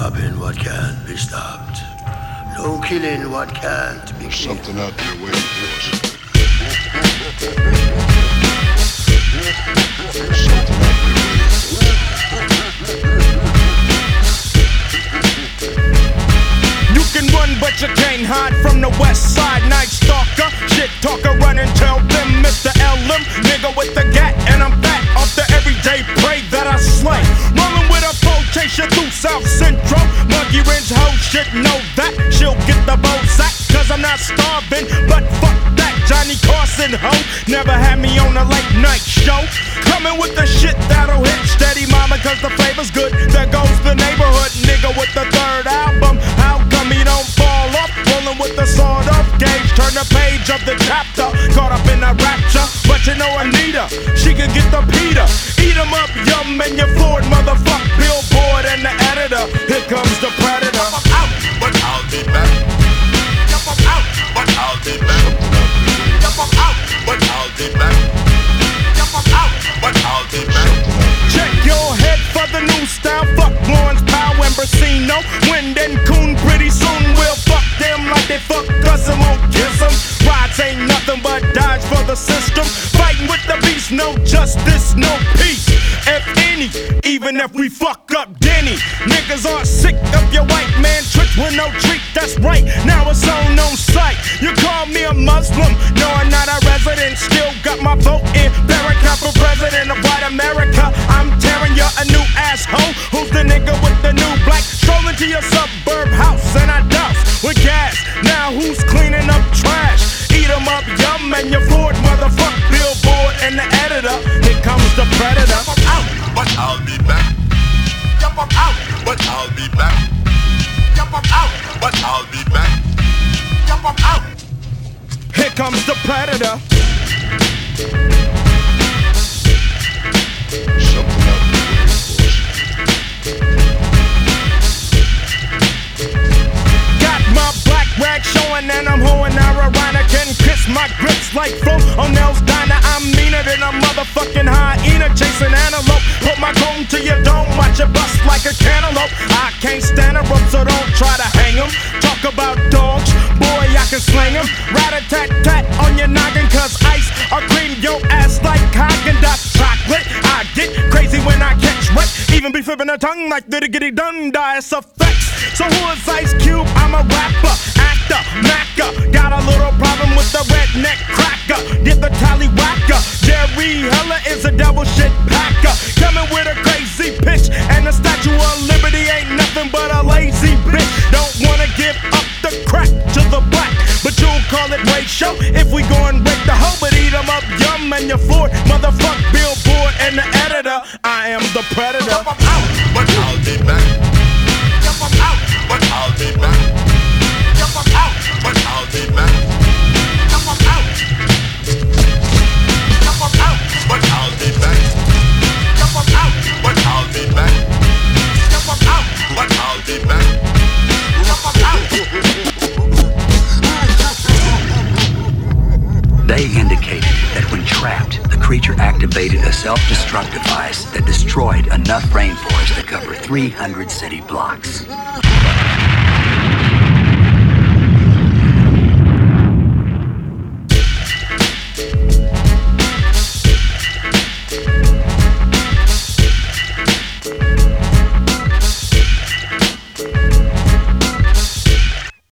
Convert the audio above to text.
stopping what can't be stopped. No killing what can't be killed. Something out there waiting for us. Something out there waiting for us. You can run but you can't hide from the west side. Night stalker, shit talker, run and tell them Mr. LM, nigga with the gat, and I'm back off the everyday prey that I slay. Rolling with a foe, chase you through South Central. Monkey wrench hoe shit, know that she'll get the bow sack, cause I'm not starving, but fuck that. Johnny Carson ho, never had me on a late night show. Coming with the shit that'll hit steady, mama, cause the flavor's good. There goes the neighborhood nigga with the third album. How come he don't fall off? Rolling with the sword off gauge, turn the page of the chapter. Caught up in a rapture, but you know Anita, she can get the Peter. Eat 'em up, yum, and you Ford, motherfuck Billboard and the editor. Here comes the predator. I'm out, but I'll be back. Yep, I'm out, but I'll be back. Yep, I'm out, but I'll be back. Yep, I'm out, but I'll be back. Check your head for the new style. Fuck Lawrence Powell and Brasino. Wind and Coon, pretty soon we'll fuck them like they fuck us and won't kiss them. Rides ain't nothing but dodge for the system. Fighting with the beast, no justice, no peace. If any, even if we fuck up Denny. Niggas are sick of your white man tricks with no treat, that's right. Now it's on sight. You call me a Muslim, no I'm not a resident. Still got my vote in Barricade for president of white America. I'm tearing you a new asshole. Who's the nigga with the new black? Strolling to your suburb house and I douse with gas. Now who's cleaning up trash? Eat 'em up, yum, and your Ford, motherfuck Billboard and the editor. Here comes the predator. Yep, I'm out, but I'll be back. Yep, I'm out, but I'll be back. Yep, I'm out, but I'll be back. Yep, I'm out. Here comes the predator. Something out there waiting for us. Got my black rag showing and I'm hoeing ironic and kiss my grips like Flo O'Neill's diner. I'm meaner than a motherfucking hyena chasing antelope. Put my comb to your dome, watch it bust like a cantaloupe. I can't stand a rope, so don't try to hang 'em. Talk about dogs, boy, I can slang 'em. Rat-a-tat-tat on your noggin, cause ice or cream your ass like Haagen-Dazs chocolate. I get crazy when I catch wreck, even be flipping a tongue like diddy dun dice effects. So who is Ice Cube? I'm a rapper, actor, macker. Got a little problem with the redneck cracker. Get the tallywhacker. Jerry Heller is a double shit packer. Coming with a crazy pitch, and the Statue of Liberty ain't nothing but a lazy bitch. Don't wanna give up the crack to the black, but you'll call it ratio if we go and break the hoe. But eat 'em up, yum, and your Ford, motherfuck Billboard and the editor. I am the predator. Yep, I'm out, but I'll be back. Yep, I'm out, but I'll be back. Yep, I'm out, but I'll be back. Yep, I'm out. Yep, I'm out, but I'll be back. Yep, I'm out, but I'll be back. Yep, I'm out, but I'll be back. Yep, I'm out. They indicated that when trapped, the creature activated a self-destruct device that destroyed enough rainforest to cover 300 city blocks.